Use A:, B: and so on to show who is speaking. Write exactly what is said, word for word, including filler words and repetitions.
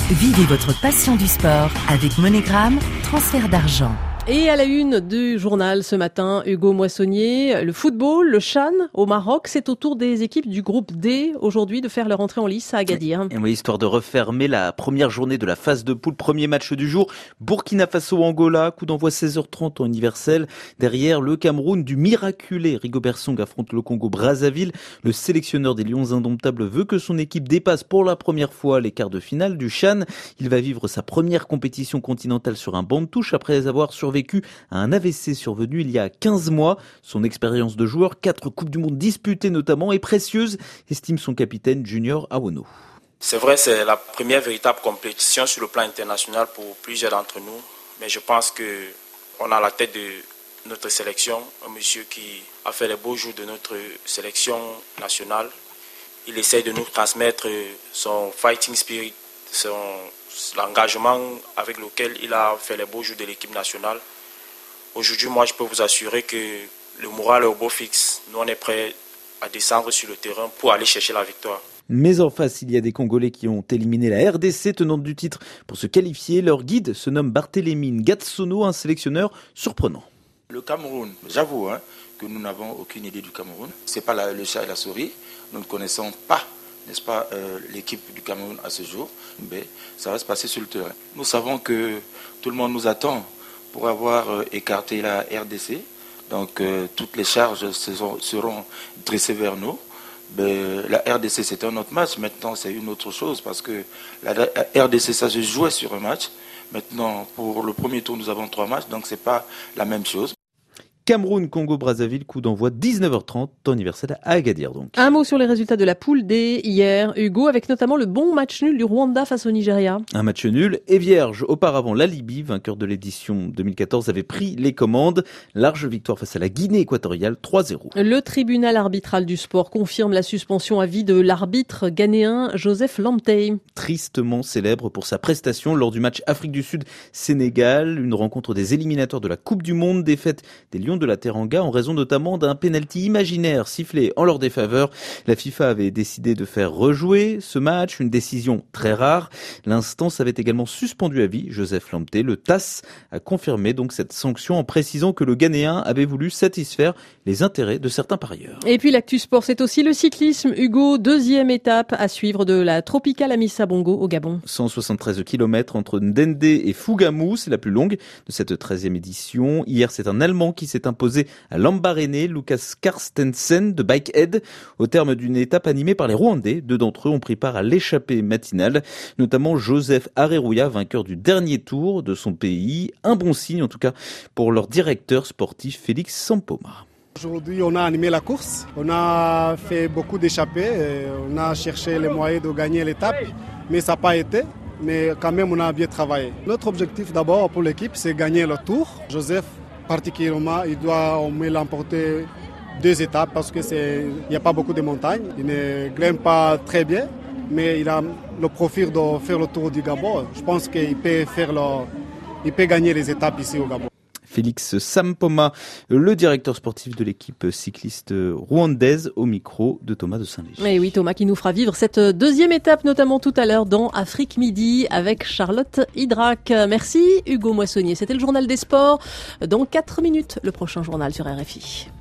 A: Vivez votre passion du sport avec MoneyGram, transfert d'argent.
B: Et à la une du journal ce matin, Hugo Moissonnier, le football, le CHAN au Maroc, c'est au tour des équipes du groupe D aujourd'hui de faire leur entrée en lice à Agadir.
C: Et oui, histoire de refermer la première journée de la phase de poule, premier match du jour, Burkina Faso-Angola, coup d'envoi seize heures trente en universel. Derrière, le Cameroun du miraculé Rigobert Song affronte le Congo-Brazzaville. Le sélectionneur des Lions indomptables veut que son équipe dépasse pour la première fois les quarts de finale du CHAN. Il va vivre sa première compétition continentale sur un banc de touche après avoir survécu vécu à un A V C survenu il y a quinze mois. Son expérience de joueur, quatre Coupes du Monde disputées notamment, est précieuse, estime son capitaine Junior Awono.
D: C'est vrai, c'est la première véritable compétition sur le plan international pour plusieurs d'entre nous. Mais je pense qu'on a la tête de notre sélection, un monsieur qui a fait les beaux jours de notre sélection nationale. Il essaye de nous transmettre son fighting spirit, son l'engagement avec lequel il a fait les beaux jours de l'équipe nationale. Aujourd'hui, moi, je peux vous assurer que le moral est au beau fixe. Nous, on est prêts à descendre sur le terrain pour aller chercher la victoire.
C: Mais en face, il y a des Congolais qui ont éliminé la R D C, tenante du titre, pour se qualifier. Leur guide se nomme Barthélémy Ngatsono, un sélectionneur surprenant.
E: Le Cameroun, j'avoue hein, que nous n'avons aucune idée du Cameroun. Ce n'est pas la, le chat et la souris. Nous ne connaissons pas, n'est-ce pas, euh, l'équipe du Cameroun à ce jour. Mais ça va se passer sur le terrain. Nous savons que tout le monde nous attend pour avoir euh, écarté la R D C. Donc euh, toutes les charges seront, seront dressées vers nous. Mais la R D C, c'était un autre match. Maintenant, c'est une autre chose parce que la, la R D C, ça se jouait sur un match. Maintenant, pour le premier tour, nous avons trois matchs. Donc, ce n'est pas la même chose.
C: Cameroun, Congo, Brazzaville, coup d'envoi dix-neuf heures trente, temps universel à Agadir donc.
B: Un mot sur les résultats de la poule D hier, Hugo, avec notamment le bon match nul du Rwanda face au Nigeria.
C: Un match nul et vierge. Auparavant, la Libye, vainqueur de l'édition deux mille quatorze, avait pris les commandes. Large victoire face à la Guinée équatoriale, trois zéro.
B: Le tribunal arbitral du sport confirme la suspension à vie de l'arbitre ghanéen Joseph Lamptey.
C: Tristement célèbre pour sa prestation lors du match Afrique du Sud-Sénégal, une rencontre des éliminatoires de la Coupe du Monde, défaite des Lions de la Teranga en raison notamment d'un pénalty imaginaire sifflé en leur défaveur. La FIFA avait décidé de faire rejouer ce match, une décision très rare. L'instance avait également suspendu à vie Joseph Lamptey. Le T A S a confirmé donc cette sanction en précisant que le Ghanéen avait voulu satisfaire les intérêts de certains parieurs.
B: Et puis l'actu sport, c'est aussi le cyclisme. Hugo, deuxième étape à suivre de la Tropicale Amissa Bongo au Gabon.
C: cent soixante-treize kilomètres entre Ndende et Fougamou, c'est la plus longue de cette treizième édition. Hier, c'est un Allemand qui s'est imposé à Lambaréné, Lucas Carstensen de Bikehead, au terme d'une étape animée par les Rwandais. Deux d'entre eux ont pris part à l'échappée matinale, notamment Joseph Areruya, vainqueur du dernier tour de son pays. Un bon signe en tout cas pour leur directeur sportif Félix Sampoma.
F: Aujourd'hui, on a animé la course, on a fait beaucoup d'échappées, on a cherché les moyens de gagner l'étape, mais ça n'a pas été. Mais quand même, on a bien travaillé. Notre objectif d'abord pour l'équipe, c'est gagner le tour. Joseph, particulièrement, il doit au moins l'emporter deux étapes parce qu'il n'y a pas beaucoup de montagnes. Il ne grimpe pas très bien, mais il a le profil de faire le tour du Gabon. Je pense qu'il peut, faire le, il peut gagner les étapes ici au Gabon.
C: Félix Sampoma, le directeur sportif de l'équipe cycliste rwandaise, au micro de Thomas de Saint-Léger.
B: Et oui, Thomas qui nous fera vivre cette deuxième étape, notamment tout à l'heure dans Afrique Midi avec Charlotte Hydrac. Merci Hugo Moissonnier. C'était le journal des sports. Dans quatre minutes, le prochain journal sur R F I.